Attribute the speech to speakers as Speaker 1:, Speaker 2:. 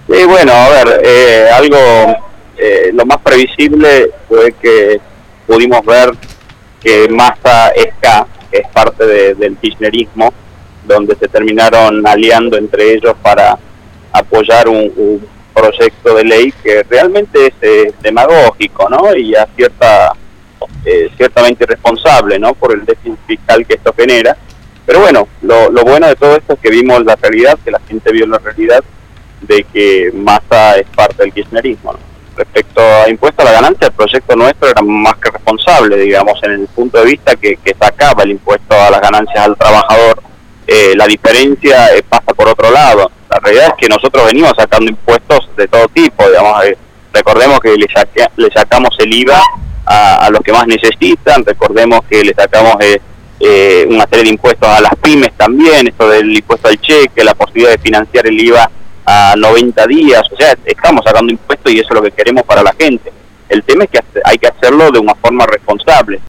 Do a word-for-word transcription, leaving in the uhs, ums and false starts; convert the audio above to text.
Speaker 1: Sí, bueno, a ver, eh, algo, eh, lo más previsible fue que pudimos ver que Massa S K es parte de, del kirchnerismo, donde se terminaron aliando entre ellos para apoyar un, un proyecto de ley que realmente es eh, demagógico, ¿no? Y a cierta, eh, ciertamente irresponsable, ¿no? Por el déficit fiscal que esto genera. Pero bueno, lo, lo bueno de todo esto es que vimos la realidad, que la gente vio la realidad de que Massa es parte del kirchnerismo, ¿no? Respecto a impuesto a la ganancia, el proyecto nuestro era más que responsable, digamos, en el punto de vista que, que sacaba el impuesto a las ganancias al trabajador. Eh, la diferencia eh, pasa por otro lado. La realidad es que nosotros venimos sacando impuestos de todo tipo, digamos. Eh, recordemos que le, saque, le sacamos el I V A a, a los que más necesitan, recordemos que le sacamos eh, eh, una serie de impuestos a las pymes también, esto del impuesto al cheque, la posibilidad de financiar el I V A a noventa días, o sea, estamos sacando impuestos y eso es lo que queremos para la gente. El tema es que hay que hacerlo de una forma responsable.